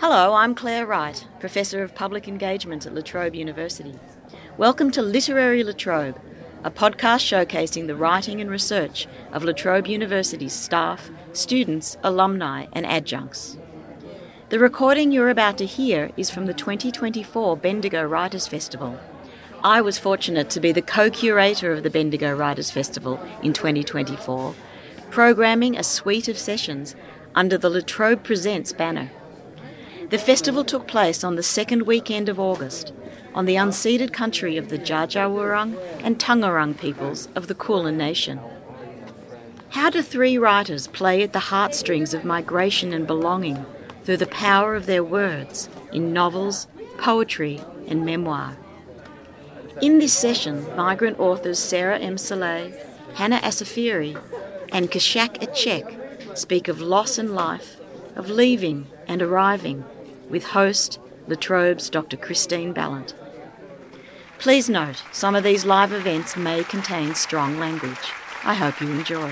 Hello, I'm Claire Wright, Professor of Public Engagement at La Trobe University. Welcome to Literary La Trobe, a podcast showcasing the writing and research of La Trobe University's staff, students, alumni and adjuncts. The recording you're about to hear is from the 2024 Bendigo Writers' Festival. I was fortunate to be the co-curator of the Bendigo Writers' Festival in 2024, programming a suite of sessions under the La Trobe Presents banner. The festival took place on the second weekend of August, on the unceded country of the Dja Dja Wurrung and Taungurung peoples of the Kulin Nation. How do three writers play at the heartstrings of migration and belonging through the power of their words in novels, poetry and memoir? In this session, migrant authors Sarah M. Saleh, Hannah Asafiri and Keshak Echek speak of loss and life, of leaving and arriving, with host La Trobe's Dr. Christine Ballant. Please note, some of these live events may contain strong language. I hope you enjoy.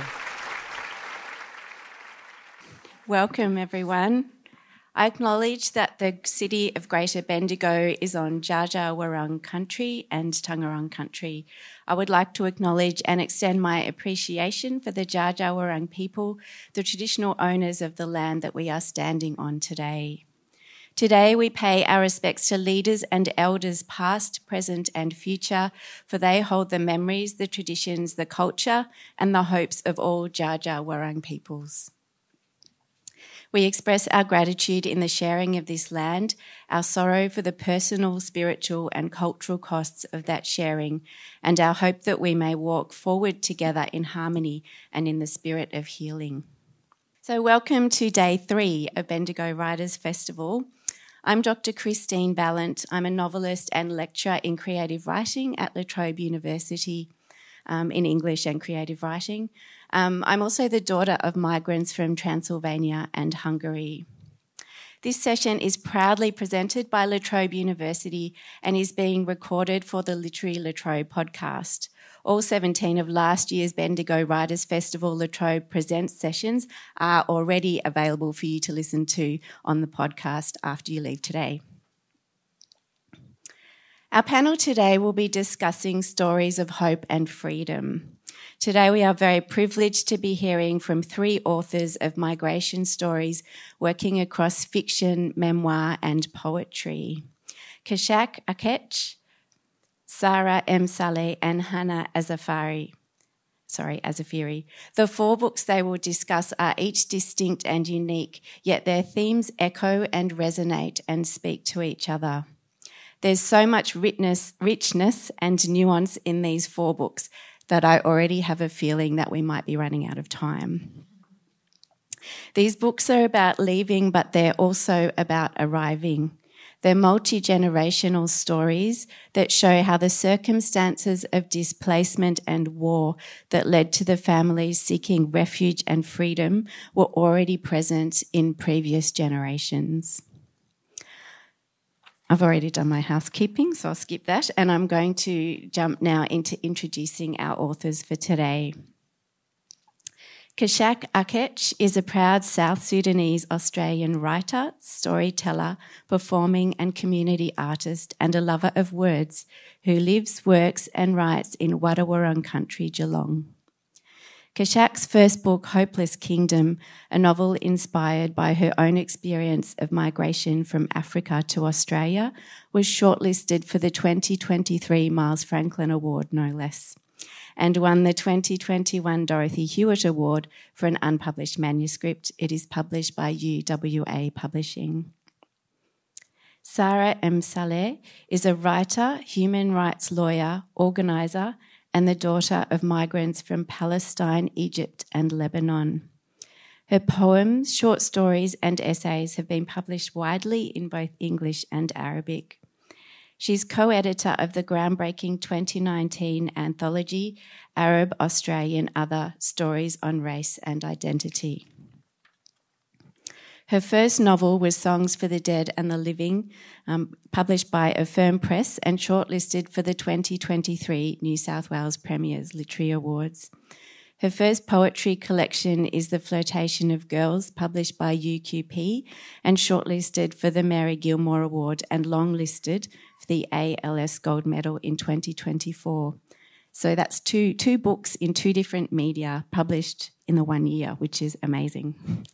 Welcome, everyone. I acknowledge that the city of Greater Bendigo is on Dja Dja Wurrung country and Taungurung country. I would like to acknowledge and extend my appreciation for the Dja Dja Wurrung people, the traditional owners of the land that we are standing on today. Today we pay our respects to leaders and elders past, present and future, for they hold the memories, the traditions, the culture and the hopes of all Dja Dja Wurrung peoples. We express our gratitude in the sharing of this land, our sorrow for the personal, spiritual and cultural costs of that sharing, and our hope that we may walk forward together in harmony and in the spirit of healing. So welcome to Day 3 of Bendigo Writers' Festival. I'm Dr. Christine Ballant. I'm a novelist and lecturer in creative writing at La Trobe University in English and creative writing. I'm also the daughter of migrants from Transylvania and Hungary. This session is proudly presented by La Trobe University and is being recorded for the Literary La Trobe podcast. All 17 of last year's Bendigo Writers' Festival La Trobe Presents sessions are already available for you to listen to on the podcast after you leave today. Our panel today will be discussing stories of hope and freedom. Today we are very privileged to be hearing from three authors of migration stories working across fiction, memoir and poetry. Keshak Echek, Sarah M. Saleh and Hannah Asafiri. The four books they will discuss are each distinct and unique, yet their themes echo and resonate and speak to each other. There's so much richness and nuance in these four books that I already have a feeling that we might be running out of time. These books are about leaving, but they're also about arriving. They're multi-generational stories that show how the circumstances of displacement and war that led to the families seeking refuge and freedom were already present in previous generations. I've already done my housekeeping, so I'll skip that, and I'm going to jump now into introducing our authors for today. Keshak Echek is a proud South Sudanese Australian writer, storyteller, performing and community artist and a lover of words who lives, works and writes in Dja Dja Wurrung country, Geelong. Keshak's first book, Hopeless Kingdom, a novel inspired by her own experience of migration from Africa to Australia, was shortlisted for the 2023 Miles Franklin Award, no less, and won the 2021 Dorothy Hewitt Award for an unpublished manuscript. It is published by UWA Publishing. Sarah M. Saleh is a writer, human rights lawyer, organiser, and the daughter of migrants from Palestine, Egypt, and Lebanon. Her poems, short stories, and essays have been published widely in both English and Arabic. She's co-editor of the groundbreaking 2019 anthology, Arab, Australian, Other Stories on Race and Identity. Her first novel was Songs for the Dead and the Living, published by Affirm Press and shortlisted for the 2023 New South Wales Premier's Literary Awards. Her first poetry collection is The Flirtation of Girls, published by UQP and shortlisted for the Mary Gilmore Award and longlisted for the ALS Gold Medal in 2024. So that's two books in two different media published in the 1 year, which is amazing.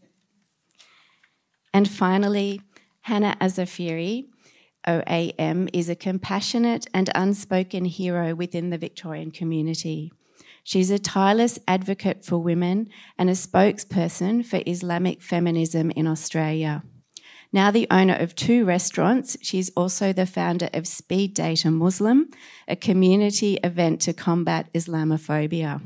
And finally, Hannah Azafiri, OAM, is a compassionate and unspoken hero within the Victorian community. She's a tireless advocate for women and a spokesperson for Islamic feminism in Australia. Now the owner of 2 restaurants, she's also the founder of Speed Date a Muslim, a community event to combat Islamophobia.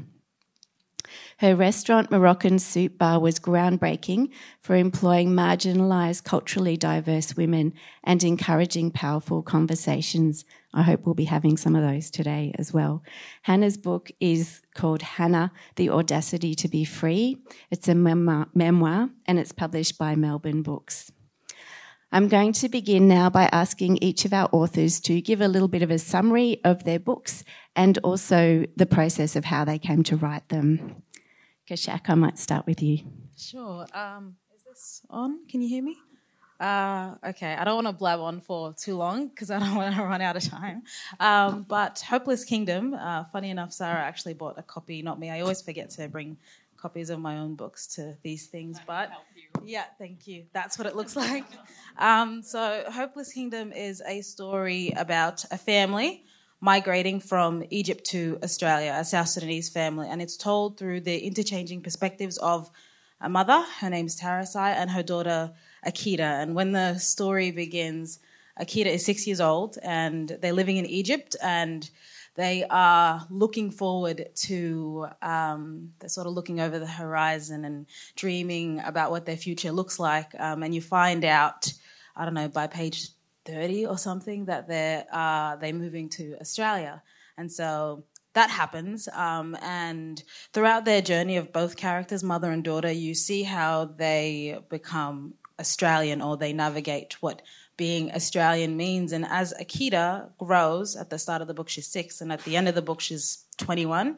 Her restaurant, Moroccan Soup Bar, was groundbreaking for employing marginalised, culturally diverse women and encouraging powerful conversations. I hope we'll be having some of those today as well. Hannah's book is called Hannah, The Audacity to Be Free. It's a memoir and it's published by Melbourne Books. I'm going to begin now by asking each of our authors to give a little bit of a summary of their books and also the process of how they came to write them. Kashak, I might start with you. Sure. Is this on? Can you hear me? Okay, I don't want to blab on for too long because I don't want to run out of time. But Hopeless Kingdom, funny enough, Sarah actually bought a copy, not me. I always forget to bring copies of my own books to these things, but yeah, thank you. That's what it looks like. So Hopeless Kingdom is a story about a family migrating from Egypt to Australia, a South Sudanese family, and it's told through the interchanging perspectives of a mother, her name's Tarasai, and her daughter Akita. And when the story begins, Akita is 6 years old and they're living in Egypt and they are looking forward to, they're sort of looking over the horizon and dreaming about what their future looks like. And you find out, I don't know, by page 30 or something that they're moving to Australia. And so that happens. And throughout their journey of both characters, mother and daughter, you see how they become Australian or they navigate what being Australian means. And as Akita grows, at the start of the book she's 6 and at the end of the book she's 21,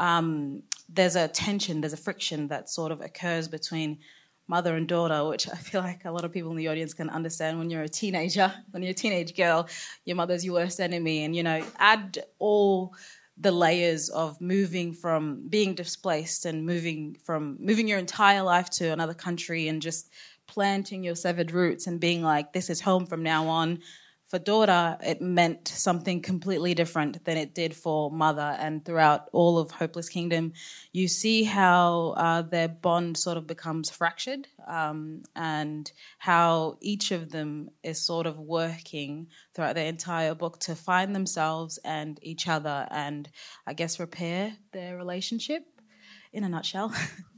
there's a tension, there's a friction that sort of occurs between mother and daughter, which I feel like a lot of people in the audience can understand. When you're a teenager, when you're a teenage girl, your mother's your worst enemy. And, you know, add all the layers of moving from being displaced and moving your entire life to another country and just planting your severed roots and being like, this is home from now on. For daughter, it meant something completely different than it did for mother. And throughout all of Hopeless Kingdom, you see how their bond sort of becomes fractured and how each of them is sort of working throughout the entire book to find themselves and each other and, I guess, repair their relationship in a nutshell.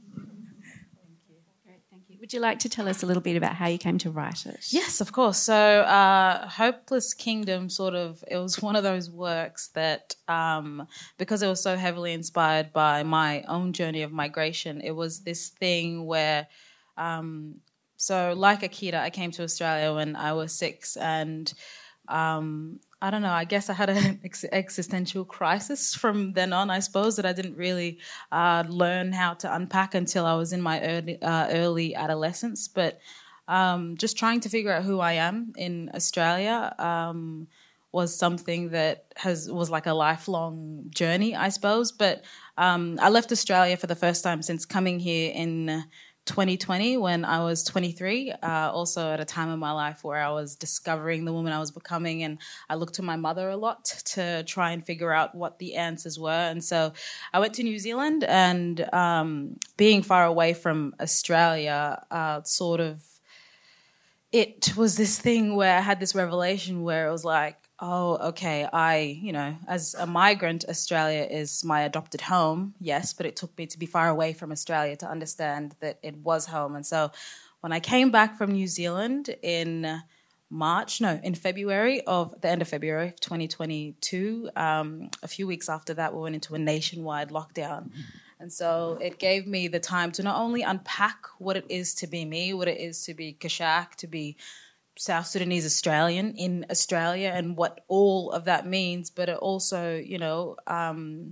Would you like to tell us a little bit about how you came to write it? Yes, of course. So Hopeless Kingdom it was one of those works that, because it was so heavily inspired by my own journey of migration, it was this thing where, so like Akita, I came to Australia when I was 6 and I don't know, I guess I had an existential crisis from then on, I suppose, that I didn't really learn how to unpack until I was in my early adolescence. But just trying to figure out who I am in Australia was something that was like a lifelong journey, I suppose. But I left Australia for the first time since coming here in 2020 when I was 23, also at a time in my life where I was discovering the woman I was becoming, and I looked to my mother a lot to try and figure out what the answers were. And so I went to New Zealand, and being far away from Australia, it was this thing where I had this revelation where it was like, oh, okay, as a migrant, Australia is my adopted home, yes, but it took me to be far away from Australia to understand that it was home. And so when I came back from New Zealand in the end of February of 2022, a few weeks after that, we went into a nationwide lockdown. And so it gave me the time to not only unpack what it is to be me, what it is to be Kashak, to be South Sudanese Australian in Australia and what all of that means, but it also, you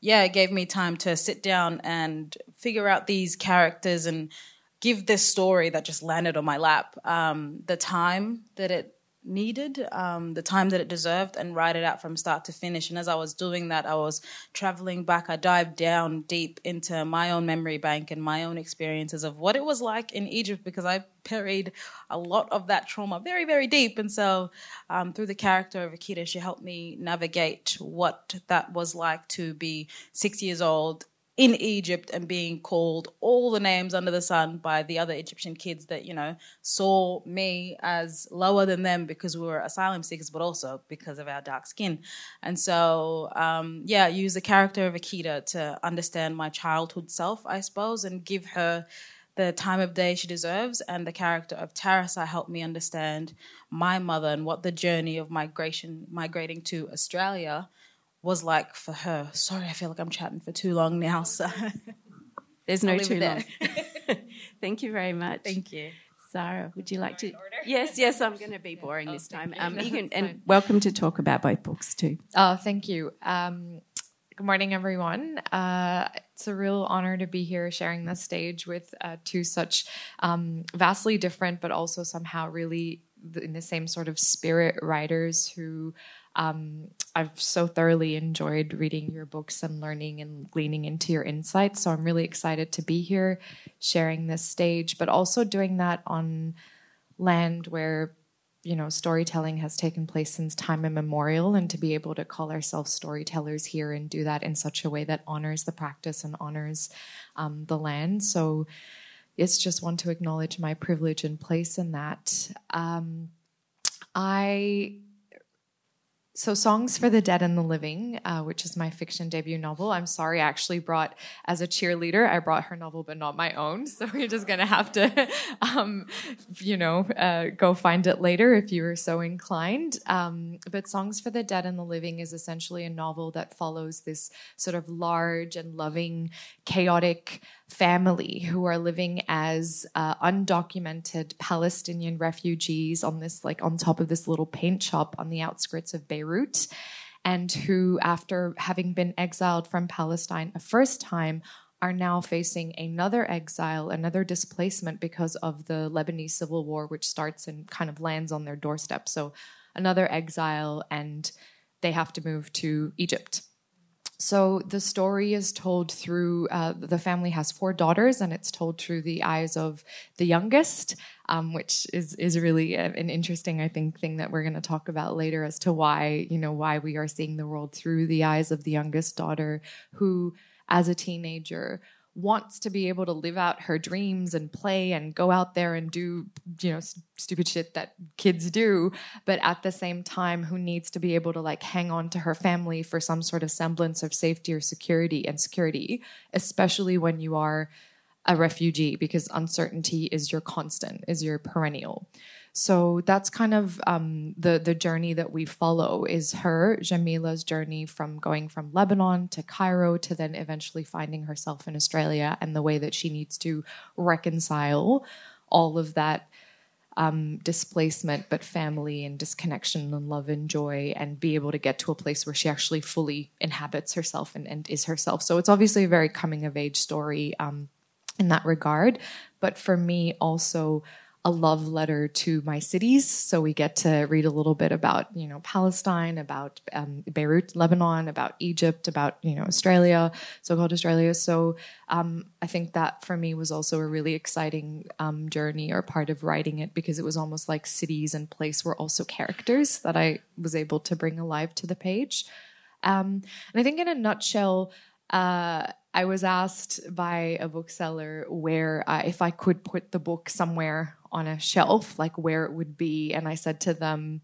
it gave me time to sit down and figure out these characters and give this story that just landed on my lap the time that it needed, the time that it deserved, and write it out from start to finish. And as I was doing that, I was traveling back. I dived down deep into my own memory bank and my own experiences of what it was like in Egypt, because I buried a lot of that trauma very, very deep. And so through the character of Akita, she helped me navigate what that was like to be 6 years old in Egypt and being called all the names under the sun by the other Egyptian kids that, saw me as lower than them because we were asylum seekers, but also because of our dark skin. And so, use the character of Akita to understand my childhood self, I suppose, and give her the time of day she deserves. And the character of Tarasa helped me understand my mother and what the journey of migrating to Australia was like for her. Sorry, I feel like I'm chatting for too long now. So there's no too long. Thank you very much. Thank you. Sarah, would you like to? Yes, I'm going to be boring this time. And welcome to talk about both books too. Oh, thank you. Good morning, everyone. It's a real honor to be here sharing the stage with two such vastly different, but also somehow really in the same sort of spirit writers who I've so thoroughly enjoyed reading your books and learning and gleaning into your insights. So I'm really excited to be here sharing this stage, but also doing that on land where, storytelling has taken place since time immemorial, and to be able to call ourselves storytellers here and do that in such a way that honors the practice and honors the land. So it's just want to acknowledge my privilege and place in that. So Songs for the Dead and the Living, which is my fiction debut novel. I'm sorry, I actually brought, as a cheerleader, I brought her novel, but not my own. So we're just going to have to, go find it later if you were so inclined. But Songs for the Dead and the Living is essentially a novel that follows this sort of large and loving, chaotic family who are living as undocumented Palestinian refugees on top of this little paint shop on the outskirts of Beirut, and who, after having been exiled from Palestine a first time, are now facing another exile, another displacement because of the Lebanese civil war, which starts and kind of lands on their doorstep. So another exile, and they have to move to Egypt. So the story is told through, the family has 4 daughters, and it's told through the eyes of the youngest, which is really an interesting, I think, thing that we're going to talk about later as to why we are seeing the world through the eyes of the youngest daughter, who, as a teenager, wants to be able to live out her dreams and play and go out there and do, stupid shit that kids do, but at the same time, who needs to be able to hang on to her family for some sort of semblance of safety or security, especially when you are a refugee, because uncertainty is your constant, is your perennial. So that's kind of the journey that we follow, is her, Jamila's journey from going from Lebanon to Cairo to then eventually finding herself in Australia, and the way that she needs to reconcile all of that displacement, but family and disconnection and love and joy, and be able to get to a place where she actually fully inhabits herself and is herself. So it's obviously a very coming of age story in that regard. But for me, also a love letter to my cities. So we get to read a little bit about, Palestine, about Beirut, Lebanon, about Egypt, about, Australia, so-called Australia. So I think that for me was also a really exciting journey, or part of writing it, because it was almost like cities and place were also characters that I was able to bring alive to the page. And I think in a nutshell, I was asked by a bookseller where, if I could put the book somewhere on a shelf, where it would be. And I said to them,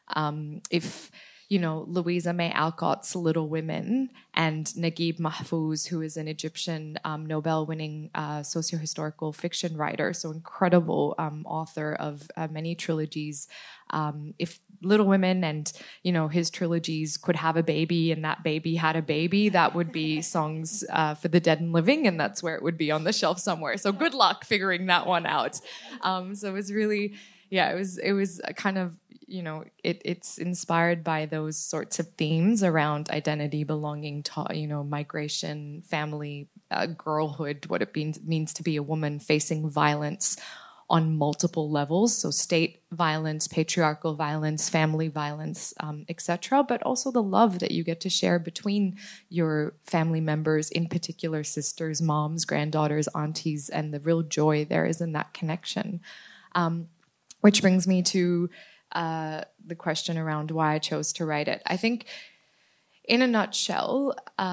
if, Louisa May Alcott's Little Women and Naguib Mahfouz, who is an Egyptian Nobel-winning socio-historical fiction writer, so incredible author of many trilogies, if Little Women and, his trilogies could have a baby, and that baby had a baby, that would be Songs for the Dead and Living, and that's where it would be on the shelf somewhere. So good luck figuring that one out. So it was really, it was kind of it's inspired by those sorts of themes around identity, belonging, migration, family, girlhood, what it means to be a woman facing violence on multiple levels. So state violence, patriarchal violence, family violence, etc. But also the love that you get to share between your family members, in particular sisters, moms, granddaughters, aunties, and the real joy there is in that connection. Which brings me to the question around why I chose to write it. I think in a nutshell,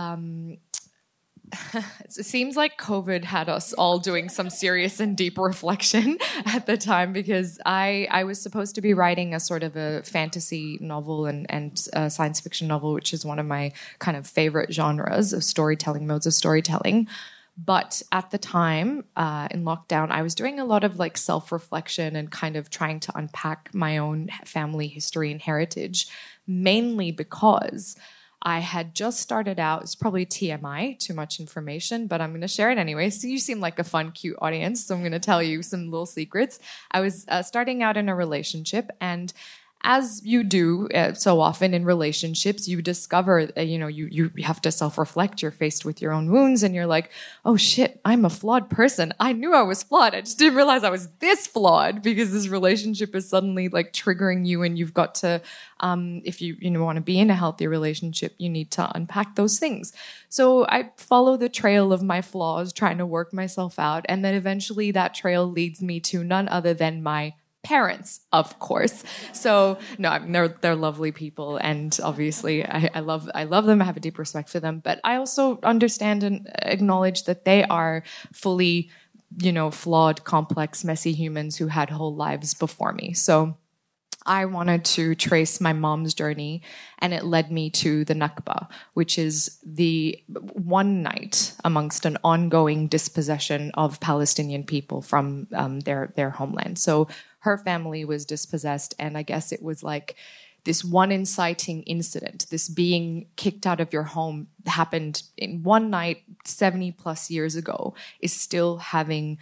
it seems like COVID had us all doing some serious and deep reflection at the time, because I was supposed to be writing a sort of a fantasy novel and a science fiction novel, which is one of my kind of favorite genres of storytelling, modes of storytelling. But at the time, in lockdown, I was doing a lot of like self-reflection and kind of trying to unpack my own family history and heritage, mainly because I had just started out. It's probably TMI, too much information, but I'm going to share it anyway. So you seem like a fun, cute audience, so I'm going to tell you some little secrets. I was starting out in a relationship, and as you do so often in relationships, you discover, you have to self-reflect. You're faced with your own wounds, and you're like, oh shit, I'm a flawed person. I knew I was flawed. I just didn't realize I was this flawed, because this relationship is suddenly like triggering you, and you've got to, if you want to be in a healthy relationship, you need to unpack those things. So I follow the trail of my flaws, trying to work myself out, and then eventually that trail leads me to none other than my parents, of course. So no, they're lovely people, and obviously I love them. I have a deep respect for them, but I also understand and acknowledge that they are fully, flawed, complex, messy humans who had whole lives before me. So I wanted to trace my mom's journey, and it led me to the Nakba, which is the one night amongst an ongoing dispossession of Palestinian people from their homeland. So her family was dispossessed, and I guess it was like this one inciting incident, this being kicked out of your home, happened in one night 70 plus years ago, is still having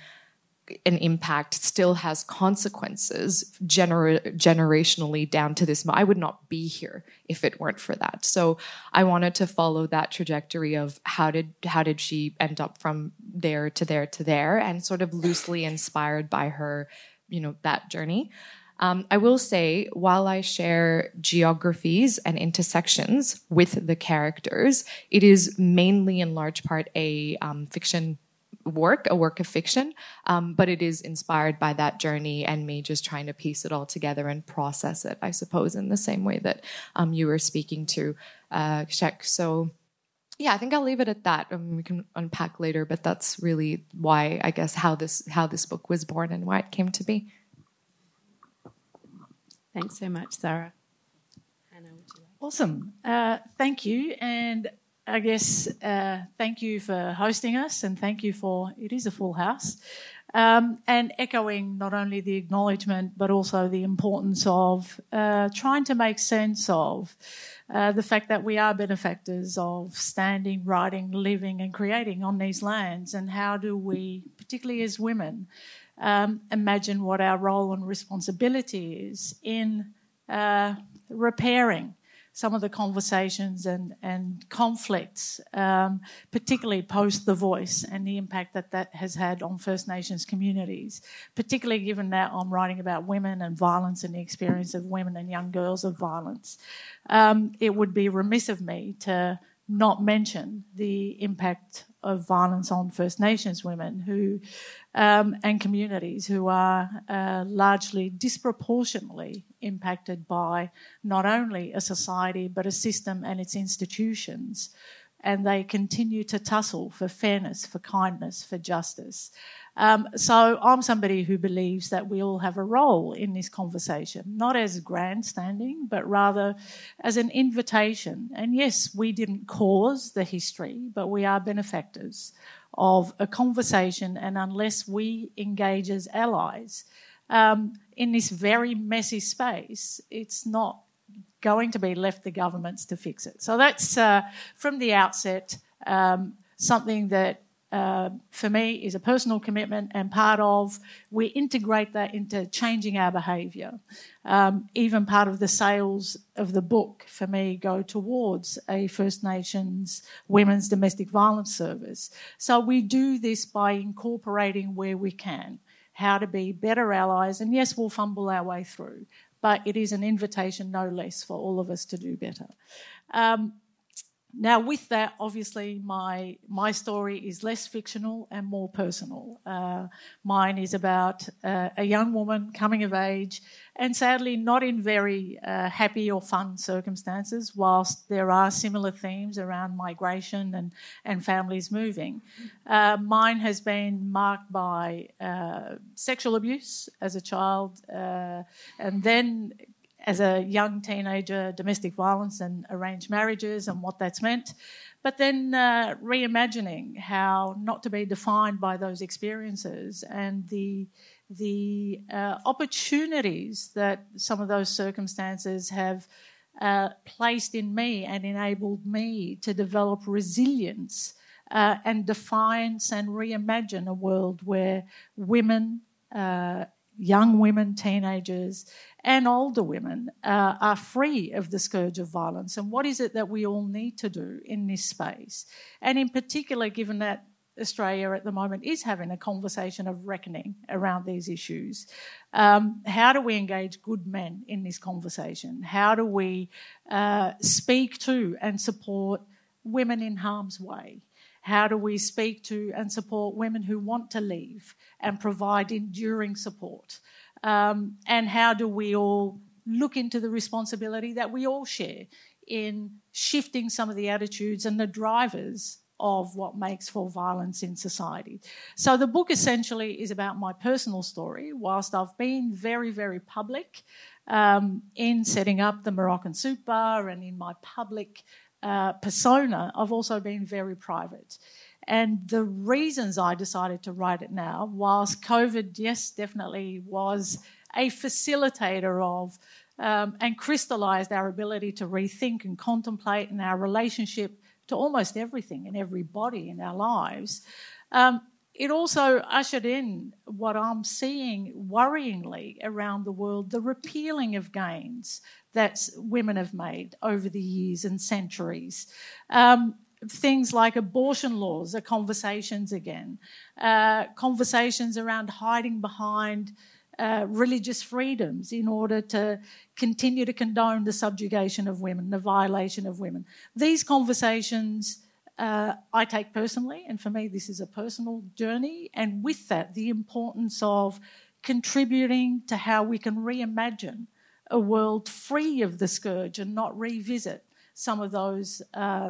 an impact, still has consequences generationally down to this. I would not be here if it weren't for that. So I wanted to follow that trajectory of how did she end up from there to there to there, and sort of loosely inspired by her, that journey. I will say, while I share geographies and intersections with the characters, it is mainly in large part a work of fiction, but it is inspired by that journey and me just trying to piece it all together and process it, I suppose, in the same way that you were speaking to, Shek. So yeah, I think I'll leave it at that. We can unpack later, but that's really why, I guess, how this book was born and why it came to be. Thanks so much, Sarah. Hannah, would you like? Awesome. Thank you. And I guess thank you for hosting us, and thank you it is a full house, and echoing not only the acknowledgement but also the importance of trying to make sense of the fact that we are benefactors of standing, writing, living and creating on these lands, and how do we, particularly as women, imagine what our role and responsibility is in repairing some of the conversations and conflicts, particularly post The Voice and the impact that has had on First Nations communities, particularly given that I'm writing about women and violence and the experience of women and young girls of violence. It would be remiss of me to not mention the impact of violence on First Nations women who and communities who are largely disproportionately impacted by not only a society but a system and its institutions, and they continue to tussle for fairness, for kindness, for justice. So I'm somebody who believes that we all have a role in this conversation, not as grandstanding, but rather as an invitation. And yes, we didn't cause the history, but we are benefactors of a conversation, and unless we engage as allies in this very messy space, it's not going to be left to governments to fix it. So that's, from the outset, something that for me, is a personal commitment, and part of, we integrate that into changing our behaviour. Even part of the sales of the book, for me, go towards a First Nations women's domestic violence service. So we do this by incorporating where we can, how to be better allies, and yes, we'll fumble our way through, but it is an invitation, no less, for all of us to do better. Now, with that, obviously, my story is less fictional and more personal. Mine is about a young woman coming of age, and sadly not in very happy or fun circumstances, whilst there are similar themes around migration and families moving. Mine has been marked by sexual abuse as a child, and then as a young teenager, domestic violence and arranged marriages and what that's meant. But then reimagining how not to be defined by those experiences, and the opportunities that some of those circumstances have placed in me and enabled me to develop resilience and defiance and reimagine a world where women, young women, teenagers, and older women are free of the scourge of violence. And what is it that we all need to do in this space? And in particular, given that Australia at the moment is having a conversation of reckoning around these issues, how do we engage good men in this conversation? How do we speak to and support women in harm's way? How do we speak to and support women who want to leave and provide enduring support? And how do we all look into the responsibility that we all share in shifting some of the attitudes and the drivers of what makes for violence in society? So the book essentially is about my personal story, whilst I've been very, very public in setting up the Moroccan Soup Bar and in my public persona, I've also been very private. And the reasons I decided to write it now, whilst COVID, yes, definitely was a facilitator of and crystallised our ability to rethink and contemplate in our relationship to almost everything and everybody in our lives, it also ushered in what I'm seeing worryingly around the world, the repealing of gains that women have made over the years and centuries. Things like abortion laws are conversations again. Conversations around hiding behind religious freedoms in order to continue to condone the subjugation of women, the violation of women. These conversations I take personally, and for me this is a personal journey, and with that the importance of contributing to how we can reimagine a world free of the scourge and not revisit some of those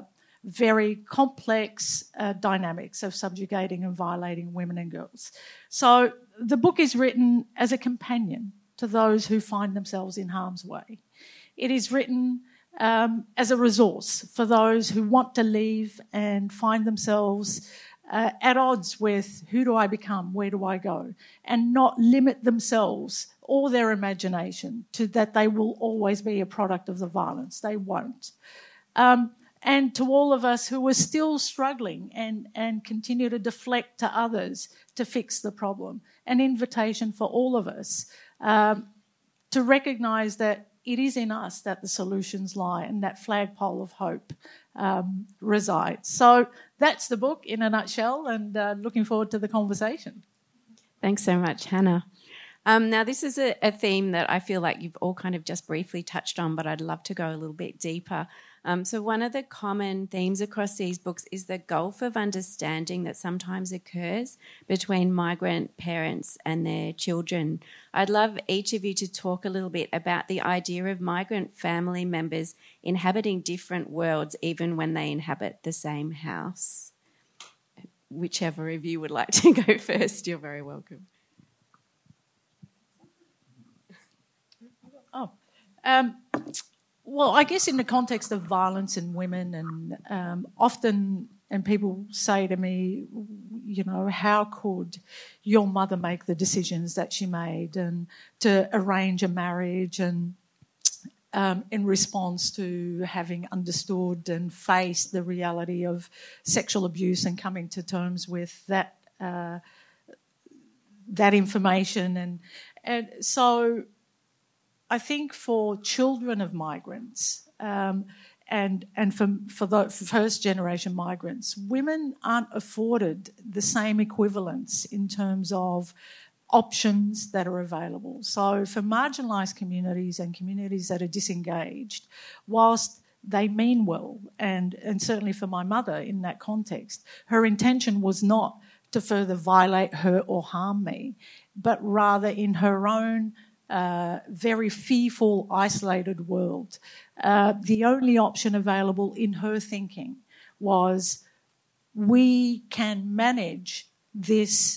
very complex dynamics of subjugating and violating women and girls. So the book is written as a companion to those who find themselves in harm's way. It is written as a resource for those who want to leave and find themselves at odds with who do I become, where do I go, and not limit themselves or their imagination to that they will always be a product of the violence. They won't. And to all of us who are still struggling and continue to deflect to others to fix the problem, an invitation for all of us to recognise that it is in us that the solutions lie and that flagpole of hope resides. So that's the book in a nutshell, and looking forward to the conversation. Thanks so much, Hannah. Now, this is a theme that I feel like you've all kind of just briefly touched on, but I'd love to go a little bit deeper. So one of the common themes across these books is the gulf of understanding that sometimes occurs between migrant parents and their children. I'd love each of you to talk a little bit about the idea of migrant family members inhabiting different worlds even when they inhabit the same house. Whichever of you would like to go first, you're very welcome. Well, I guess in the context of violence in women, and often, and people say to me, you know, how could your mother make the decisions that she made and to arrange a marriage? And in response to having understood and faced the reality of sexual abuse and coming to terms with that that information. And so I think for children of migrants and for the first generation migrants, women aren't afforded the same equivalence in terms of options that are available. So for marginalised communities and communities that are disengaged, whilst they mean well, and certainly for my mother in that context, her intention was not to further violate her or harm me, but rather in her own very fearful, isolated world, the only option available in her thinking was we can manage this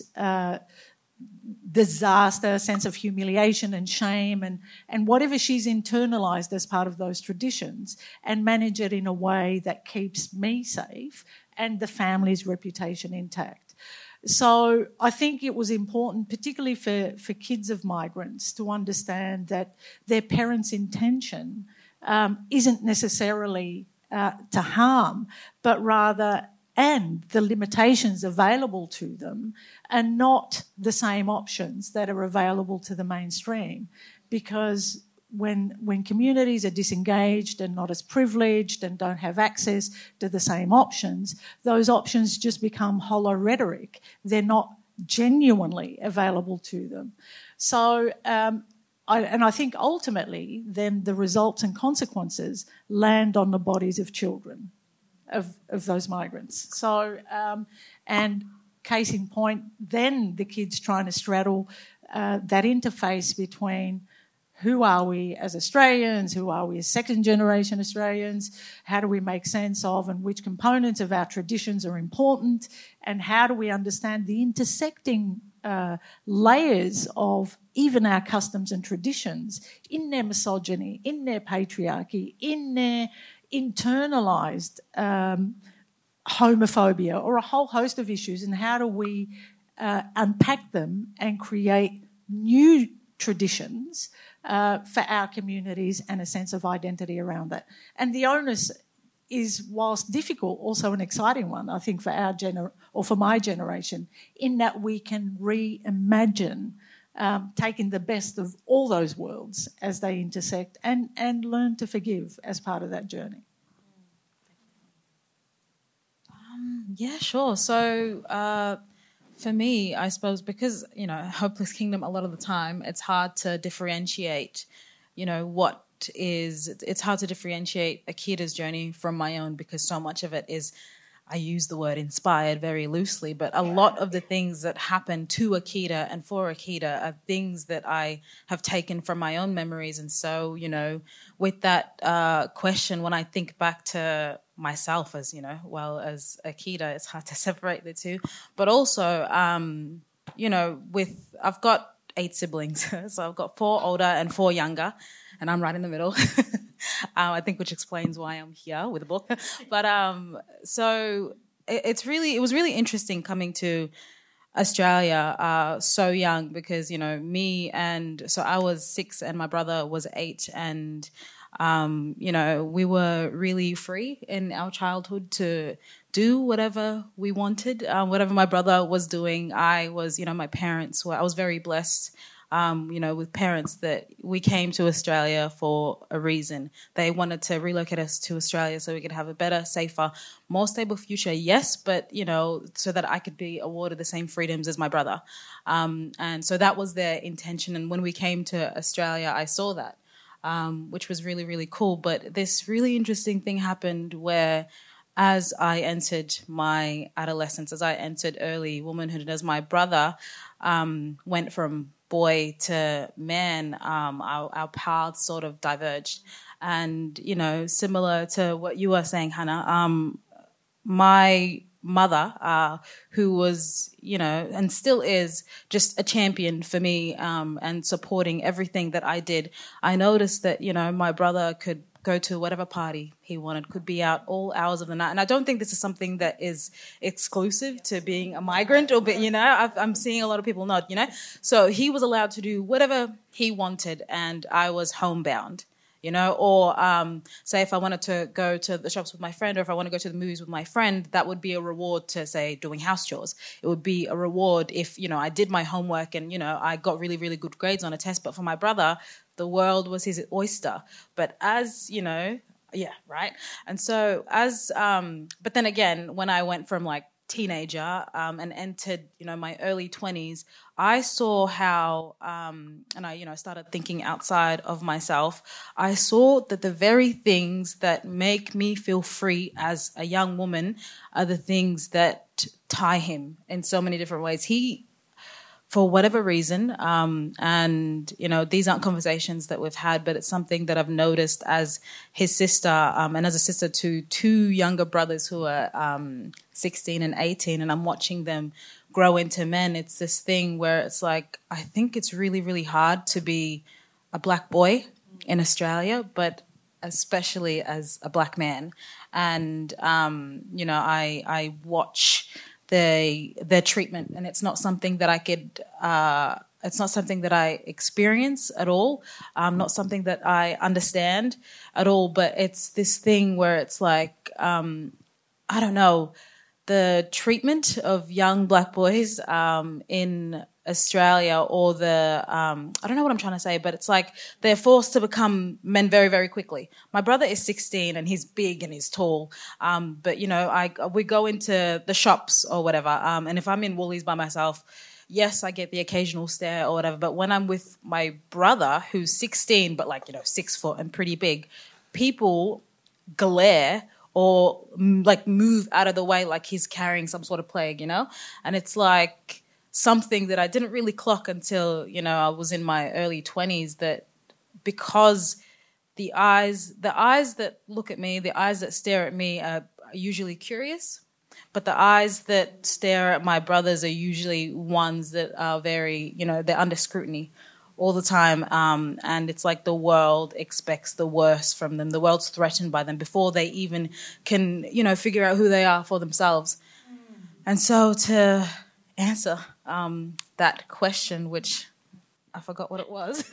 disaster, sense of humiliation and shame and whatever she's internalised as part of those traditions, and manage it in a way that keeps me safe and the family's reputation intact. So I think it was important, particularly for kids of migrants, to understand that their parents' intention isn't necessarily to harm, but rather and the limitations available to them are not the same options that are available to the mainstream. Because when communities are disengaged and not as privileged and don't have access to the same options, those options just become hollow rhetoric. They're not genuinely available to them. So I think ultimately then the results and consequences land on the bodies of children of those migrants. So, and case in point, then the kids trying to straddle that interface between who are we as Australians, who are we as second-generation Australians, how do we make sense of and which components of our traditions are important, and how do we understand the intersecting layers of even our customs and traditions in their misogyny, in their patriarchy, in their internalised homophobia, or a whole host of issues, and how do we unpack them and create new traditions for our communities and a sense of identity around that. And the onus is, whilst difficult, also an exciting one, I think, for our for my generation, in that we can reimagine taking the best of all those worlds as they intersect and learn to forgive as part of that journey. Yeah, sure. So for me, I suppose, because, Hopeless Kingdom, a lot of the time, it's hard to differentiate, it's hard to differentiate Akita's journey from my own, because so much of it is, I use the word inspired very loosely, but a lot of the things that happen to Akita and for Akita are things that I have taken from my own memories. And so, with that question, when I think back to myself as, as Akita, it's hard to separate the two. But also, I've got 8 siblings. So I've got 4 older and 4 younger, and I'm right in the middle. I think, which explains why I'm here with a book. But so it was really interesting coming to Australia so young, because so I was 6 and my brother was 8, and we were really free in our childhood to do whatever we wanted. Whatever my brother was doing, I was, I was very blessed. With parents that we came to Australia for a reason. They wanted to relocate us to Australia so we could have a better, safer, more stable future, yes, but, so that I could be awarded the same freedoms as my brother. And so that was their intention. And when we came to Australia, I saw that, which was really, really cool. But this really interesting thing happened where, as I entered my adolescence, as I entered early womanhood, and as my brother went from boy to man, our paths sort of diverged. And, similar to what you were saying, Hannah, my mother, who was, and still is just a champion for me and supporting everything that I did, I noticed that, my brother could go to whatever party he wanted, could be out all hours of the night. And I don't think this is something that is exclusive to being a migrant, or, I'm seeing a lot of people nod, So he was allowed to do whatever he wanted, and I was homebound, you know, or say if I wanted to go to the shops with my friend, or if I want to go to the movies with my friend, that would be a reward to, say, doing house chores. It would be a reward if, you know, I did my homework and, you know, I got really, really good grades on a test. But for my brother, the world was his oyster. But as, you know, yeah, right. And so but then again, when I went from like teenager and entered, you know, my early 20s, I saw how, and I, you know, started thinking outside of myself. I saw that the very things that make me feel free as a young woman are the things that tie him in so many different ways. He, for whatever reason, and, you know, these aren't conversations that we've had, but it's something that I've noticed as his sister and as a sister to two younger brothers who are 16 and 18, and I'm watching them grow into men. It's this thing where it's like, I think it's really, really hard to be a black boy in Australia, but especially as a black man. And, you know, I watch their treatment, and it's not something that I could it's not something that I experience at all, not something that I understand at all, but it's this thing where it's like, I don't know, the treatment of young black boys in Australia, or the I don't know what I'm trying to say, but it's like they're forced to become men very, very quickly. My brother is 16 and he's big and he's tall, but you know, we go into the shops or whatever, and if I'm in Woolies by myself, yes, I get the occasional stare or whatever, but when I'm with my brother who's 16 but like, you know, 6 foot and pretty big, people glare or like move out of the way like he's carrying some sort of plague, you know? And it's like something that I didn't really clock until, you know, I was in my early 20s, that because the eyes that look at me, the eyes that stare at me are usually curious, but the eyes that stare at my brothers are usually ones that are very, you know, they're under scrutiny all the time, and it's like the world expects the worst from them. The world's threatened by them before they even can, you know, figure out who they are for themselves. And so to answer that question, which I forgot what it was.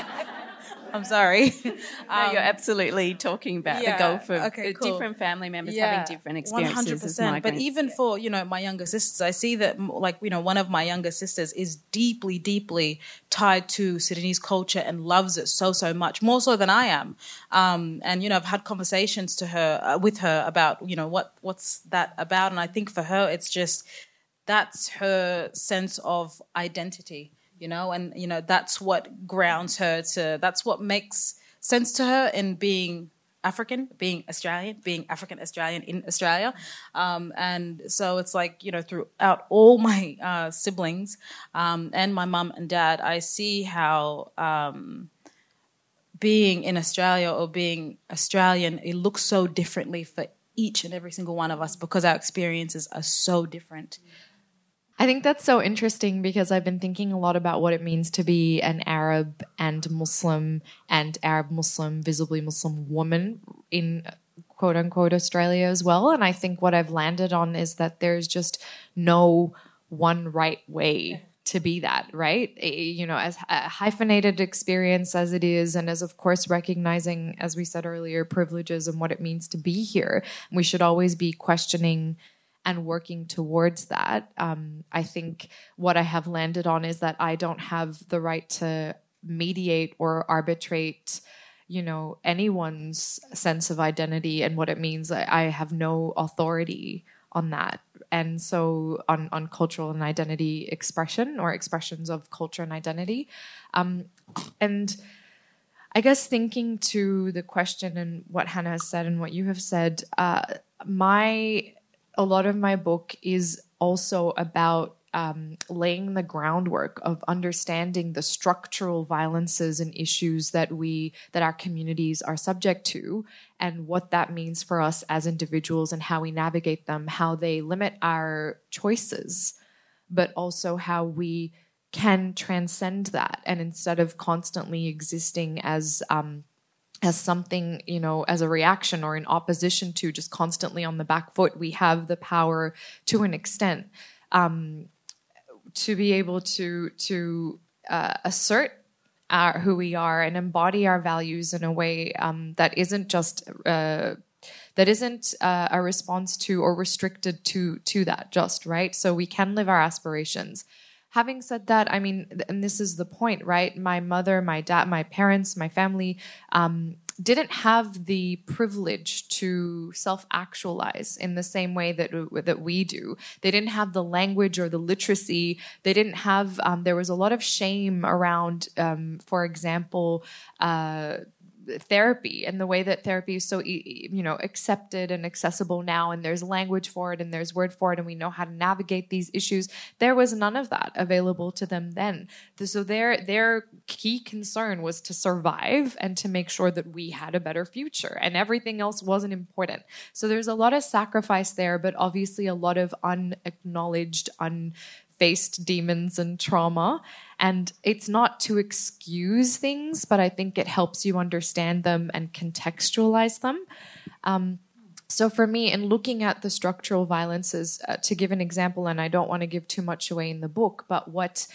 I'm sorry. No, you're absolutely talking about the gulf of different family members having different experiences 100%. as migrants. But even for, you know, my younger sisters, I see that, like, you know, one of my younger sisters is deeply, deeply tied to Sudanese culture and loves it so, so much, more so than I am. And, you know, I've had conversations with her about, you know, what's that about? And I think for her, it's just, that's her sense of identity. You know, and, you know, that's what grounds her that's what makes sense to her in being African, being Australian, being African-Australian in Australia. And so it's like, you know, throughout all my siblings and my mum and dad, I see how being in Australia or being Australian, it looks so differently for each and every single one of us because our experiences are so different. I think that's so interesting because I've been thinking a lot about what it means to be an Arab and Arab Muslim, visibly Muslim woman in quote unquote Australia as well. And I think what I've landed on is that there's just no one right way to be that, right? You know, as a hyphenated experience as it is, and as of course recognizing, as we said earlier, privileges and what it means to be here. We should always be questioning and working towards that. I think what I have landed on is that I don't have the right to mediate or arbitrate, you know, anyone's sense of identity and what it means. I have no authority on that. And so on cultural and identity expression or expressions of culture and identity. And I guess thinking to the question and what Hannah has said and what you have said, a lot of my book is also about laying the groundwork of understanding the structural violences and issues that our communities are subject to, and what that means for us as individuals and how we navigate them, how they limit our choices, but also how we can transcend that. And instead of constantly existing as something, you know, as a reaction or in opposition to, just constantly on the back foot, we have the power to an extent to be able to assert who we are and embody our values in a way that isn't just a response to or restricted to that just, right? So we can live our aspirations. Having said that, I mean, and this is the point, right? My mother, my dad, my parents, my family didn't have the privilege to self-actualize in the same way that we do. They didn't have the language or the literacy. They didn't have, there was a lot of shame around, for example, therapy and the way that therapy is so accepted and accessible now, and there's language for it and there's word for it, and we know how to navigate these issues. There was none of that available to them then. So their key concern was to survive and to make sure that we had a better future, and everything else wasn't important. So there's a lot of sacrifice there, but obviously a lot of unacknowledged, faced demons and trauma. And it's not to excuse things, but I think it helps you understand them and contextualize them. So for me, in looking at the structural violences, to give an example, and I don't want to give too much away in the book, but what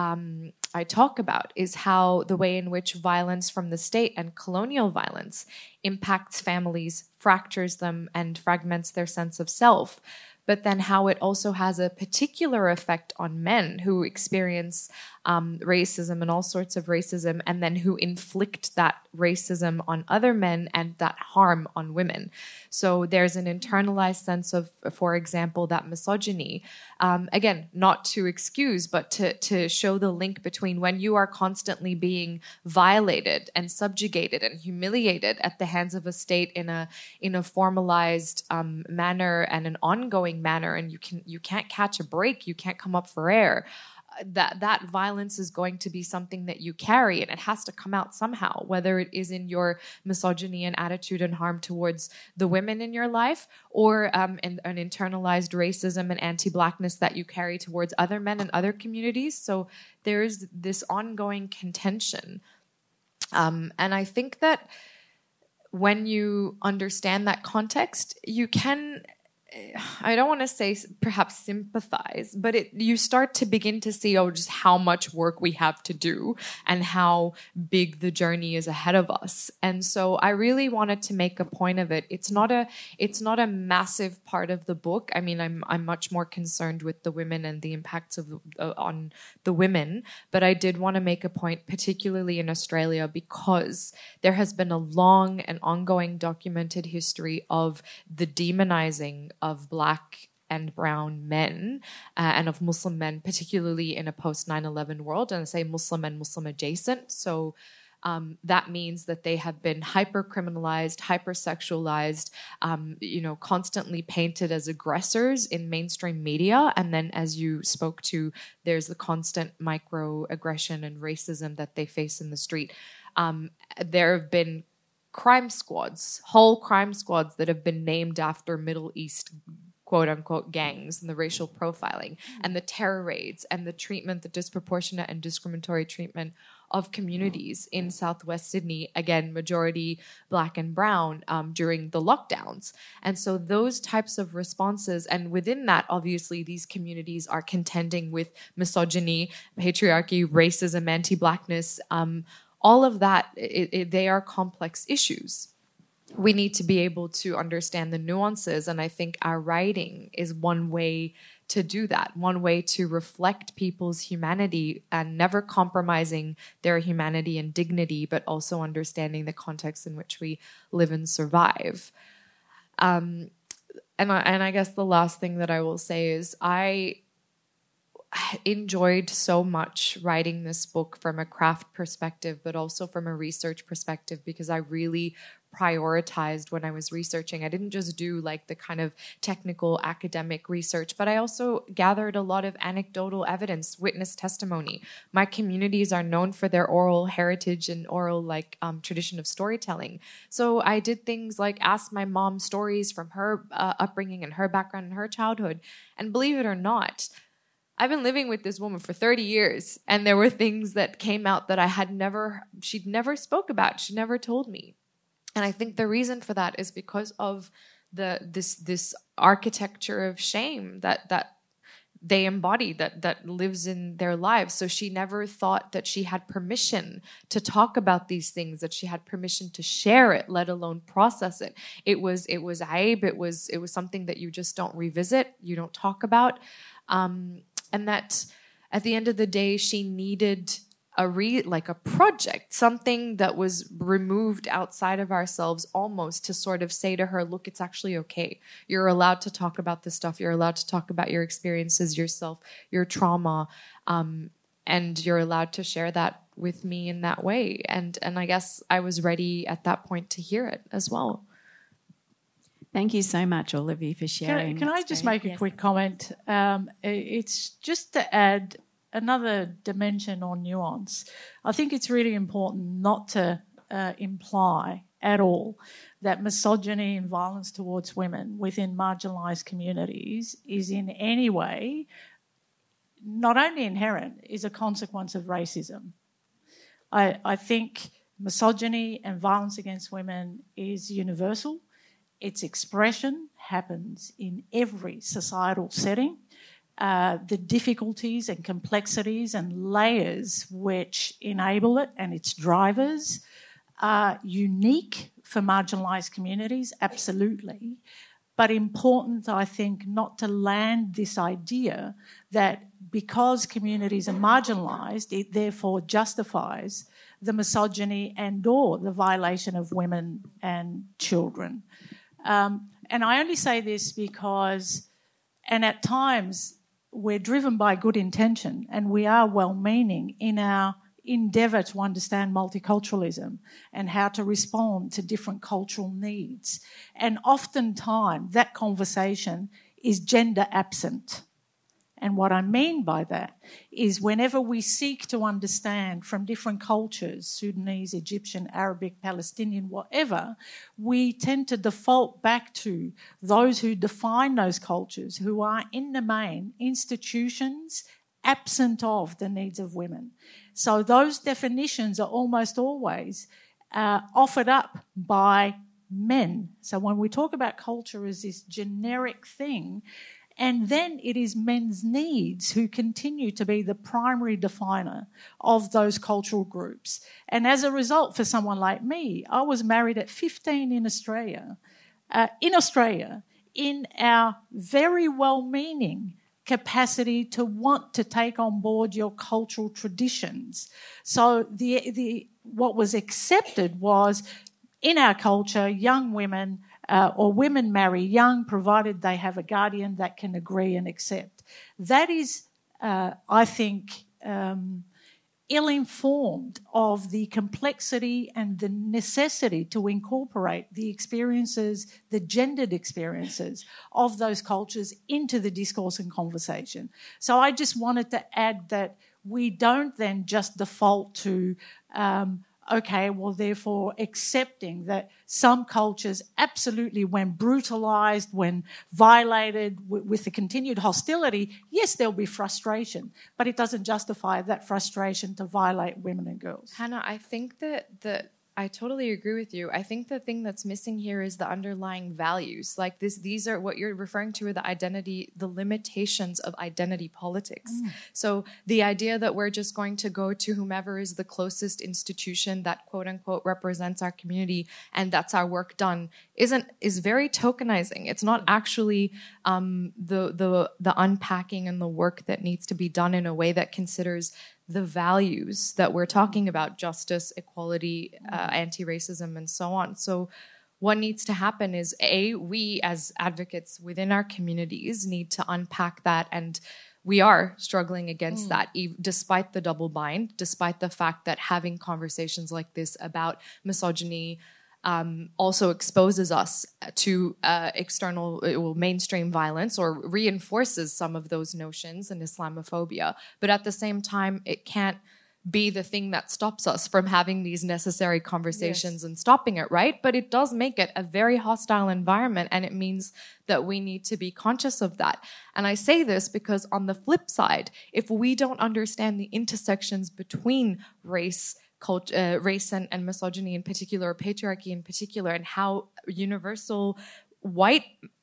I talk about is how the way in which violence from the state and colonial violence impacts families, fractures them, and fragments their sense of self. But then how it also has a particular effect on men who experience racism and all sorts of racism, and then who inflict that racism on other men and that harm on women. So there's an internalized sense of, for example, that misogyny. Again, not to excuse, but to show the link between when you are constantly being violated and subjugated and humiliated at the hands of a state in a formalized manner and an ongoing manner, and you can't catch a break, you can't come up for air. That violence is going to be something that you carry, and it has to come out somehow, whether it is in your misogyny and attitude and harm towards the women in your life, or an internalized racism and anti-Blackness that you carry towards other men and other communities. So there's this ongoing contention. And I think that when you understand that context, you can, I don't want to say perhaps sympathize, but you start to begin to see just how much work we have to do and how big the journey is ahead of us. And so I really wanted to make a point of it. It's not a massive part of the book. I mean, I'm much more concerned with the women and the impacts on the women, but I did want to make a point, particularly in Australia, because there has been a long and ongoing documented history of the demonizing of Black and brown men and of Muslim men, particularly in a post 9/11 world, and I say Muslim and Muslim adjacent. So that means that they have been hyper-criminalized, hyper-sexualized, constantly painted as aggressors in mainstream media. And then, as you spoke to, there's the constant microaggression and racism that they face in the street. There have been crime squads, whole crime squads that have been named after Middle East quote-unquote gangs, and the racial profiling and the terror raids and the treatment, the disproportionate and discriminatory treatment of communities in Southwest Sydney, again, majority Black and brown, during the lockdowns. And so those types of responses, and within that, obviously, these communities are contending with misogyny, patriarchy, racism, anti-Blackness, all of that, they are complex issues. We need to be able to understand the nuances, and I think our writing is one way to do that, one way to reflect people's humanity and never compromising their humanity and dignity, but also understanding the context in which we live and survive. And I guess the last thing that I will say is I enjoyed so much writing this book from a craft perspective, but also from a research perspective, because I really prioritized when I was researching. I didn't just do like the kind of technical academic research, but I also gathered a lot of anecdotal evidence, witness testimony. My communities are known for their oral heritage and oral tradition of storytelling. So I did things like ask my mom stories from her upbringing and her background and her childhood. And believe it or not, I've been living with this woman for 30 years, and there were things that came out that she'd never spoke about. She never told me. And I think the reason for that is because of this architecture of shame that they embody, that lives in their lives. So she never thought that she had permission to talk about these things, that she had permission to share it, let alone process it. It was aib, it was something that you just don't revisit, you don't talk about. And that at the end of the day, she needed a project, something that was removed outside of ourselves almost, to sort of say to her, look, it's actually okay. You're allowed to talk about this stuff. You're allowed to talk about your experiences, yourself, your trauma, and you're allowed to share that with me in that way. And I guess I was ready at that point to hear it as well. Thank you so much, all of you, for sharing. Can I just make a quick comment? It's just to add another dimension or nuance. I think it's really important not to imply at all that misogyny and violence towards women within marginalised communities is in any way not only inherent, is a consequence of racism. I think misogyny and violence against women is universal. Its expression happens in every societal setting. The difficulties and complexities and layers which enable it and its drivers are unique for marginalised communities, absolutely, but important, I think, not to land this idea that because communities are marginalised, it therefore justifies the misogyny and or the violation of women and children. And I only say this because, and at times, we're driven by good intention and we are well-meaning in our endeavour to understand multiculturalism and how to respond to different cultural needs. And oftentimes that conversation is gender absent. And what I mean by that is whenever we seek to understand from different cultures, Sudanese, Egyptian, Arabic, Palestinian, whatever, we tend to default back to those who define those cultures, who are in the main institutions absent of the needs of women. So those definitions are almost always offered up by men. So when we talk about culture as this generic thing, and then it is men's needs who continue to be the primary definer of those cultural groups. And as a result, for someone like me, I was married at 15 in Australia. In our very well-meaning capacity to want to take on board your cultural traditions. So what was accepted was, in our culture, young women or women marry young, provided they have a guardian that can agree and accept. That is, I think, ill-informed of the complexity and the necessity to incorporate the experiences, the gendered experiences of those cultures into the discourse and conversation. So I just wanted to add that we don't then just default to okay, well, therefore accepting that some cultures absolutely, when brutalised, when violated with the continued hostility, yes, there'll be frustration, but it doesn't justify that frustration to violate women and girls. Hannah, I think that I totally agree with you. I think the thing that's missing here is the underlying values. Like these are what you're referring to, are the limitations of identity politics. So the idea that we're just going to go to whomever is the closest institution that quote unquote represents our community and that's our work done is very tokenizing. It's not actually the unpacking and the work that needs to be done in a way that considers the values that we're talking about: justice, equality, anti-racism, and so on. So what needs to happen is, we as advocates within our communities need to unpack that, and we are struggling against that, despite the double bind, despite the fact that having conversations like this about misogyny also exposes us to external mainstream violence, or reinforces some of those notions and Islamophobia. But at the same time, it can't be the thing that stops us from having these necessary conversations and stopping it, right? But it does make it a very hostile environment, and it means that we need to be conscious of that. And I say this because on the flip side, if we don't understand the intersections between race and misogyny in particular, or patriarchy in particular, and how universal white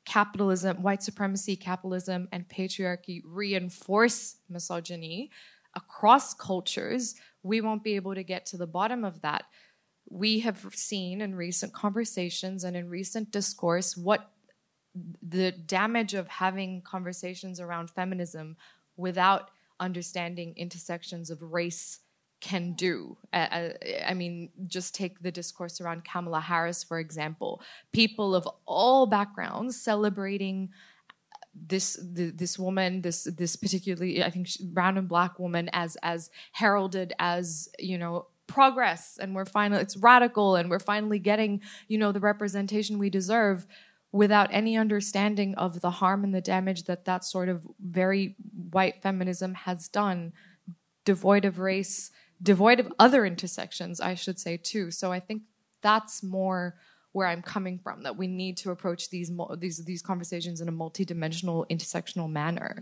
capitalism, white supremacy, capitalism, and patriarchy reinforce misogyny across cultures, we won't be able to get to the bottom of that. We have seen in recent conversations and in recent discourse what the damage of having conversations around feminism without understanding intersections of race can do. I mean, just take the discourse around Kamala Harris, for example. People of all backgrounds celebrating this woman, this particularly, I think, brown and black woman as heralded as, you know, progress, and it's radical, and we're finally getting, you know, the representation we deserve, without any understanding of the harm and the damage that sort of very white feminism has done, devoid of race, devoid of other intersections, I should say, too. So I think that's more where I'm coming from, that we need to approach these conversations in a multidimensional, intersectional manner.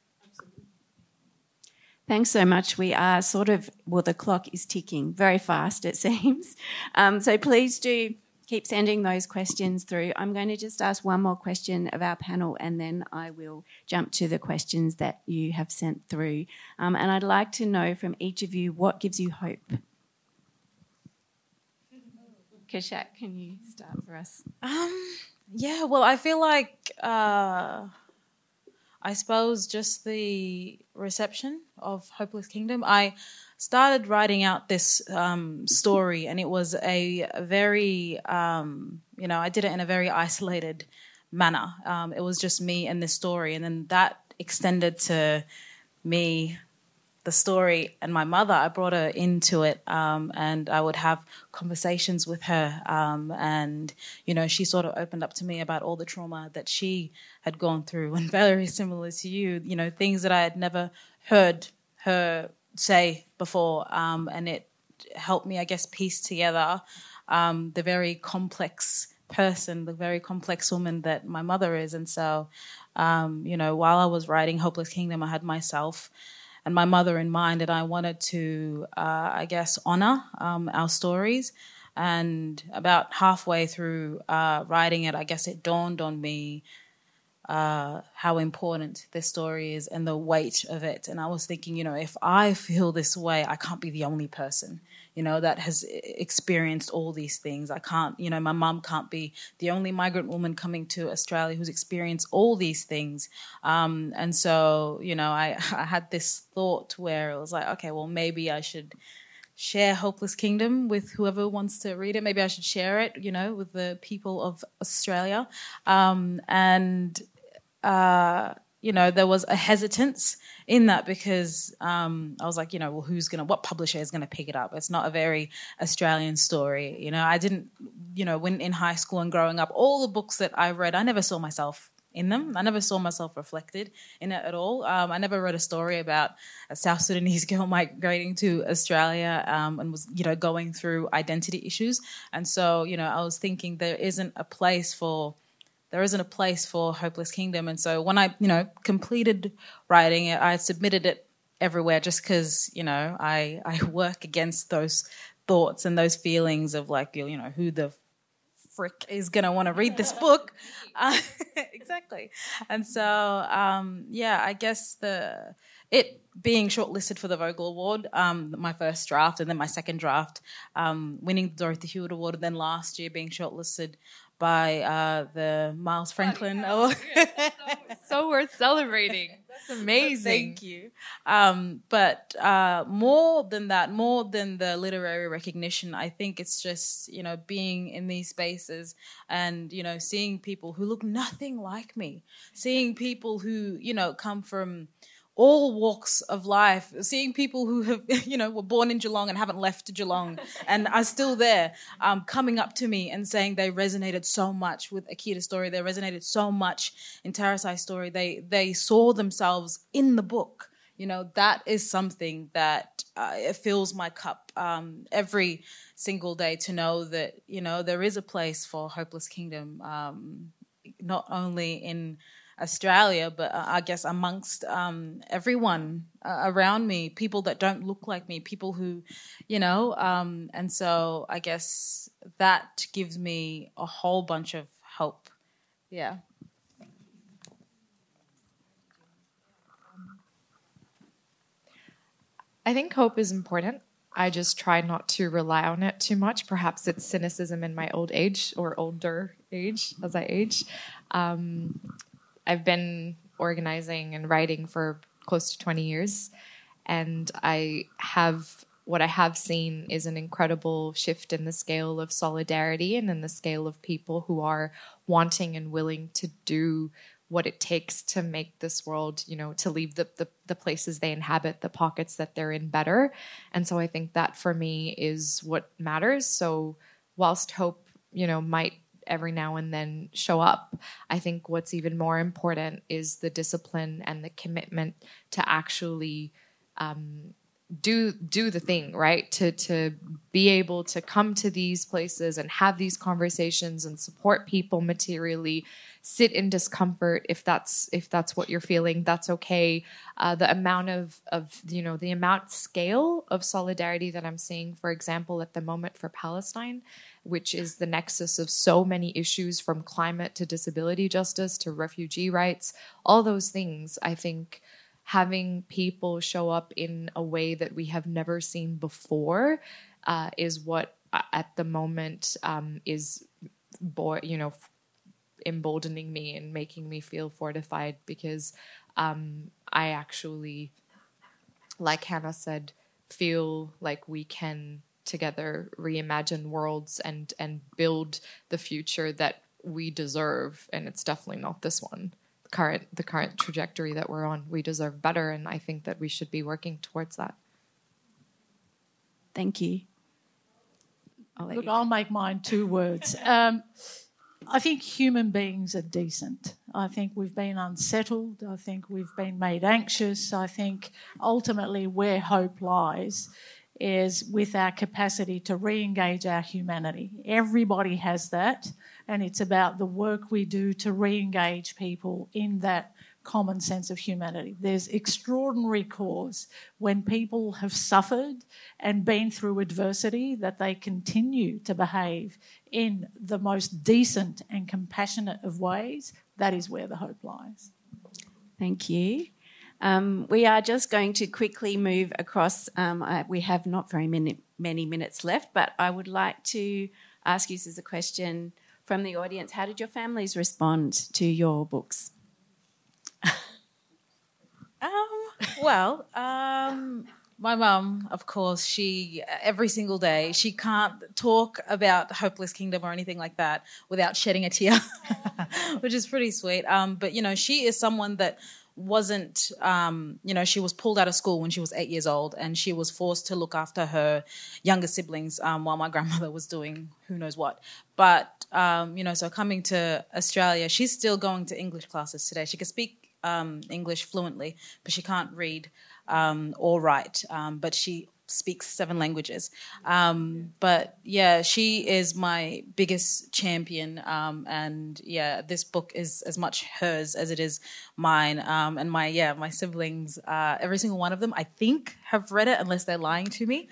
Thanks so much. We are the clock is ticking very fast, it seems. So please do keep sending those questions through. I'm going to just ask one more question of our panel, and then I will jump to the questions that you have sent through. And I'd like to know from each of you, what gives you hope? Keshak, can you start for us? Yeah, well, I feel like, I suppose, just the reception of Hopeless Kingdom. I started writing out this story, and it was a very, I did it in a very isolated manner. It was just me and this story, and then that extended to me, the story, and my mother. I brought her into it, and I would have conversations with her, and, you know, she sort of opened up to me about all the trauma that she had gone through, and very similar to you, you know, things that I had never heard her say before, and it helped me, I guess, piece together the very complex person, the very complex woman that my mother is. And so, while I was writing Hopeless Kingdom, I had myself and my mother in mind, and I wanted to, honor our stories. And about halfway through writing it, I guess it dawned on me how important this story is and the weight of it. And I was thinking, if I feel this way, I can't be the only person, that has experienced all these things. I can't, my mum can't be the only migrant woman coming to Australia who's experienced all these things. And so, I had this thought where it was like, okay, well, maybe I should share Hopeless Kingdom with whoever wants to read it. Maybe I should share it, with the people of Australia. There was a hesitance in that because I was like, what publisher is going to pick it up? It's not a very Australian story. I didn't, when in high school and growing up, all the books that I read, I never saw myself in them. I never saw myself reflected in it at all. I never read a story about a South Sudanese girl migrating to Australia and was, going through identity issues. And so, I was thinking there isn't a place for Hopeless Kingdom. And so when I, completed writing it, I submitted it everywhere just because, I work against those thoughts and those feelings of like, who the frick is going to want to read this book. Exactly. And so, I guess it being shortlisted for the Vogel Award, my first draft, and then my second draft, winning the Dorothy Hewitt Award, and then last year being shortlisted by the Miles Franklin Award. So worth celebrating. That's amazing. Thank you. But more than that, more than the literary recognition, I think it's just, being in these spaces and, seeing people who look nothing like me, seeing people who, come from all walks of life, seeing people who have, were born in Geelong and haven't left Geelong and are still there, coming up to me and saying they resonated so much with Akita's story, they resonated so much in Tarasai's story, they saw themselves in the book. That is something that it fills my cup every single day to know that, there is a place for Hopeless Kingdom, not only in Australia, but I guess amongst everyone around me, people that don't look like me, people who, and so I guess that gives me a whole bunch of hope. Yeah. I think hope is important. I just try not to rely on it too much. Perhaps it's cynicism in my old age or older age as I age. I've been organizing and writing for close to 20 years, and what I have seen is an incredible shift in the scale of solidarity and in the scale of people who are wanting and willing to do what it takes to make this world, to leave the places they inhabit, the pockets that they're in better. And so I think that for me is what matters. So whilst hope, might every now and then show up, I think what's even more important is the discipline and the commitment to actually do the thing, right? To be able to come to these places and have these conversations and support people materially, sit in discomfort if that's what you're feeling, that's okay. The amount of the amount scale of solidarity that I'm seeing, for example, at the moment for Palestine, which is the nexus of so many issues from climate to disability justice to refugee rights, all those things, I think having people show up in a way that we have never seen before is what at the moment is emboldening me and making me feel fortified, because I actually, like Hannah said, feel like we can together reimagine worlds and build the future that we deserve. And it's definitely not this one. The current trajectory that we're on, we deserve better, and I think that we should be working towards that. Thank you. I'll make mine 2 words. I think human beings are decent. I think we've been unsettled. I think we've been made anxious. I think ultimately where hope lies is with our capacity to re-engage our humanity. Everybody has that, and it's about the work we do to re-engage people in that common sense of humanity. There's extraordinary cause when people have suffered and been through adversity that they continue to behave in the most decent and compassionate of ways. That is where the hope lies. Thank you. We are just going to quickly move across. We have not very many minutes left, but I would like to ask you as a question from the audience. How did your families respond to your books? My mum, of course, she every single day, she can't talk about Hopeless Kingdom or anything like that without shedding a tear, which is pretty sweet. But, she is someone that wasn't, she was pulled out of school when she was 8 years old, and she was forced to look after her younger siblings while my grandmother was doing who knows what. But, so coming to Australia, she's still going to English classes today. She can speak English fluently, but she can't read or write, but she speaks 7 languages. But yeah, she is my biggest champion. And yeah, this book is as much hers as it is mine. And my siblings, every single one of them, I think, have read it, unless they're lying to me.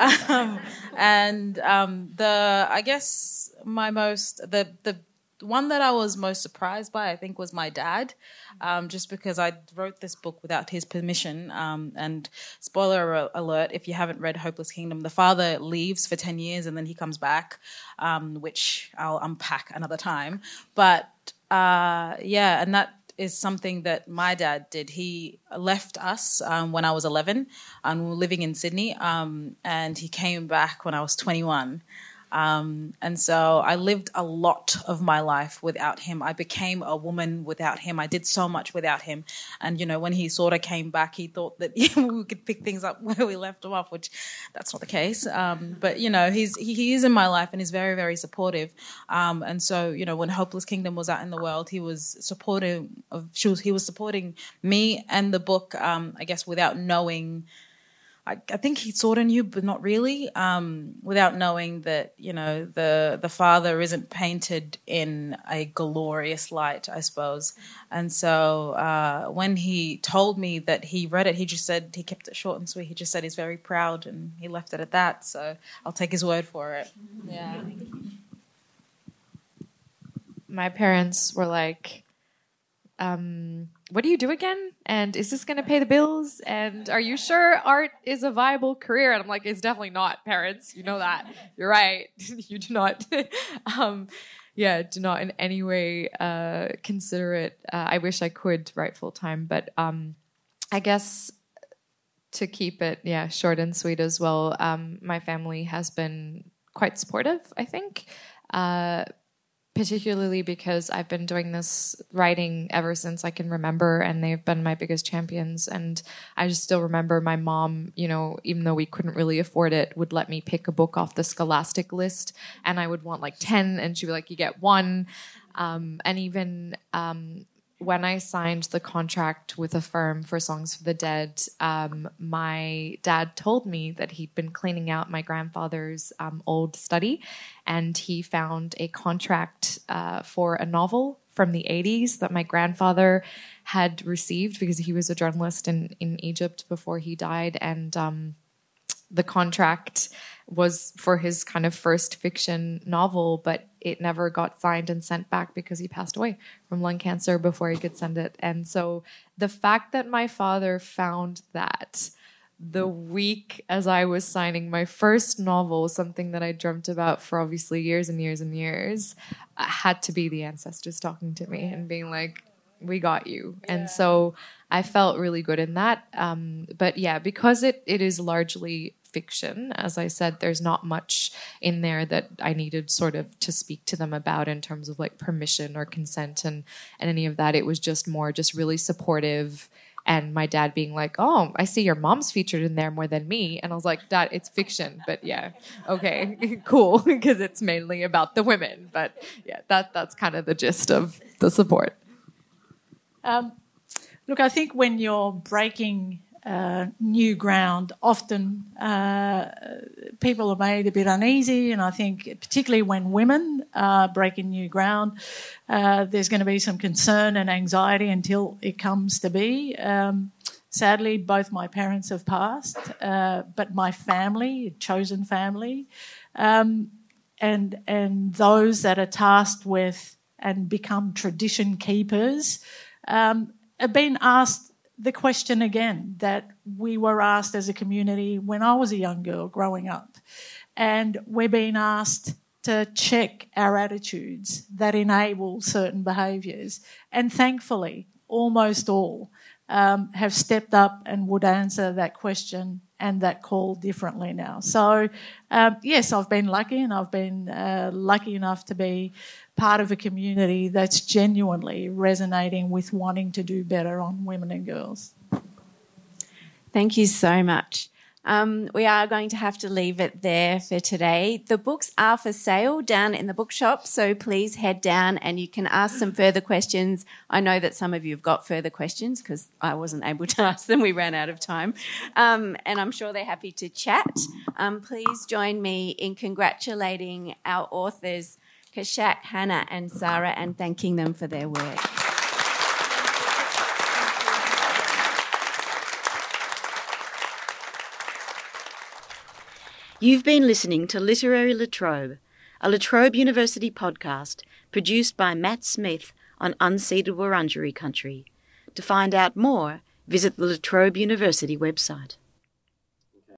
The one that I was most surprised by, I think, was my dad, just because I wrote this book without his permission. And spoiler alert, if you haven't read Hopeless Kingdom, the father leaves for 10 years and then he comes back, which I'll unpack another time. But and that is something that my dad did. He left us when I was 11, and we were living in Sydney, and he came back when I was 21. And so I lived a lot of my life without him. I became a woman without him. I did so much without him. And, when he sort of came back, he thought that we could pick things up where we left him off, which that's not the case. But, he is in my life and is very, very supportive. And so, when Hopeless Kingdom was out in the world, he was supporting me and the book, I guess, without knowing. I think he sort of knew, but not really, without knowing that, the father isn't painted in a glorious light, I suppose. And so when he told me that he read it, he just said, he kept it short and sweet. He just said he's very proud, and he left it at that. So I'll take his word for it. Yeah. My parents were like, what do you do again? And is this going to pay the bills? And are you sure art is a viable career? And I'm like, it's definitely not, parents. You know that. You're right. You do not. Do not in any way consider it. I wish I could write full time, but I guess to keep it short and sweet as well, my family has been quite supportive, I think, particularly because I've been doing this writing ever since I can remember, and they've been my biggest champions. And I just still remember my mom, even though we couldn't really afford it, would let me pick a book off the Scholastic list, and I would want like 10, and she'd be like, you get one. And even when I signed the contract with a firm for Songs for the Dead, my dad told me that he'd been cleaning out my grandfather's old study, and he found a contract for a novel from the 80s that my grandfather had received because he was a journalist in Egypt before he died. And the contract was for his kind of first fiction novel, but it never got signed and sent back because he passed away from lung cancer before he could send it. And so the fact that my father found that the week as I was signing my first novel, something that I dreamt about for obviously years and years and years, had to be the ancestors talking to me and being like, we got you. Yeah. And so I felt really good in that. But yeah, because it is largely fiction, as I said, there's not much in there that I needed sort of to speak to them about in terms of like permission or consent and any of that. It was just more just really supportive. And my dad being like, oh, I see your mom's featured in there more than me. And I was like, Dad, it's fiction. But yeah, okay, cool, because it's mainly about the women. But yeah, that's kind of the gist of the support. Look, I think when you're breaking new ground, often people are made a bit uneasy, and I think particularly when women are breaking new ground, there's going to be some concern and anxiety until it comes to be. Sadly, both my parents have passed, but my family, chosen family, and those that are tasked with and become tradition keepers have been asked the question again that we were asked as a community when I was a young girl growing up. And we're being asked to check our attitudes that enable certain behaviours. And thankfully, almost all have stepped up and would answer that question and that call differently now. So, yes, I've been lucky, and I've been lucky enough to be part of a community that's genuinely resonating with wanting to do better on women and girls. Thank you so much. We are going to have to leave it there for today. The books are for sale down in the bookshop, so please head down and you can ask some further questions. I know that some of you have got further questions because I wasn't able to ask them. We ran out of time. And I'm sure they're happy to chat. Please join me in congratulating our authors, Kashak, Hannah and Sarah, and thanking them for their work. You've been listening to Literary La Trobe, a La Trobe University podcast produced by Matt Smith on unceded Wurundjeri country. To find out more, visit the La Trobe University website.